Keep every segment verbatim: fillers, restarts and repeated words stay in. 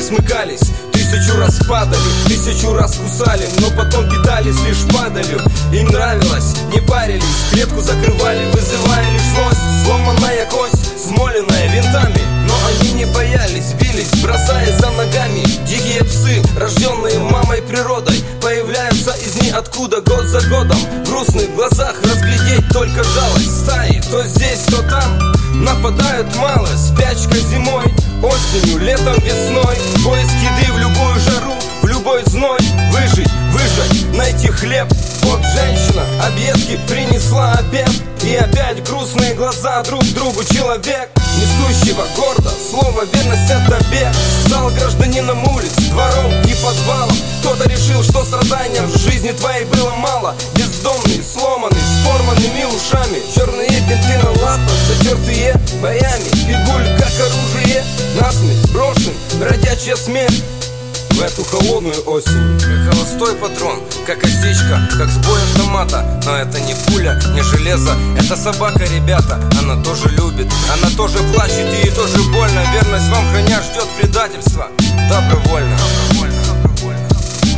смыкались, тысячу раз падали, тысячу раз кусали, но потом питались лишь падалью. Им нравилось, не парились, клетку закрывали, вызывая лишь злость. Сломанная кость, смоленная винтами, но они не боялись, бились, бросаясь за ногами. Дикие псы, рожденные мамой природой, появляются из ниоткуда год за годом. В грустных глазах разглядеть только жалость. Стаи, то здесь, то там, нападают мало. Спячка зимой, осенью, летом, весной. Поиск еды в любую жару, в любой зной. Выжить, выжать, найти хлеб. Вот женщина объедки принесла обед. И опять грустные глаза друг другу. Человек, несущего гордо слово верность это бег. Стал гражданином улиц, дворов и подвалов. Кто-то решил, что страданий в жизни твоей было мало. Бездомный, сломанный, с порванными ушами. Черные бинты на лапах, затертые боями. Пигуль как оружие, насмерть брошен, бродячая смерть в эту холодную осень. Как холостой патрон, как осечка, как сбой автомата. Но это не пуля, не железо, это собака, ребята. Она тоже любит, она тоже плачет, ей тоже больно. Верность вам, храня, ждет предательства добровольно. Добровольно, добровольно.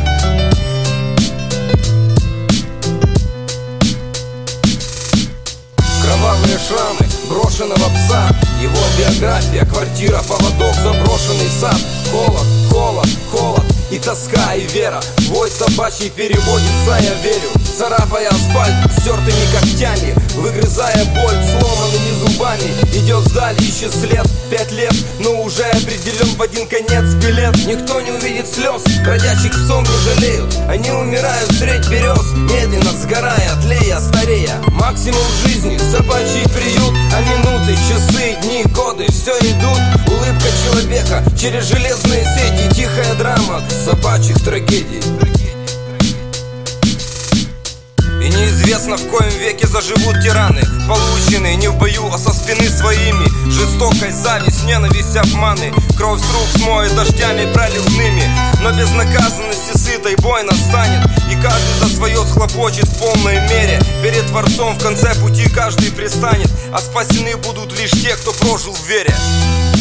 Кровавые шрамы брошенного пса, его биография, квартира, поводок, заброшенный сад. Холод, холод, холод и тоска, и вера. Вой собачий переводится, я верю. Царапая асфальт стертыми когтями, выгрызая боль сломанными зубами. Идет вдаль, ищет след, пять лет, но уже определен в один конец билет. Никто не увидит слез, бродячих псом не жалеют. Они умирают средь берез, медленно сгорая, тлея, старея. Максимум жизни, собачий приют. А минуты, часы, дни, годы все идут. Улыбка человека через железные сети. Тихая драма собачьих трагедий. И неизвестно, в коем веке заживут тираны, полученные не в бою, а со спины своими. Жестокость, зависть, ненависть, обманы. Кровь с рук смоет дождями проливными. Но без наказанности сытой бой настанет. И каждый за свое схлопочет в полной мере. Перед Творцом в конце пути каждый пристанет. А спасены будут лишь те, кто прожил в вере.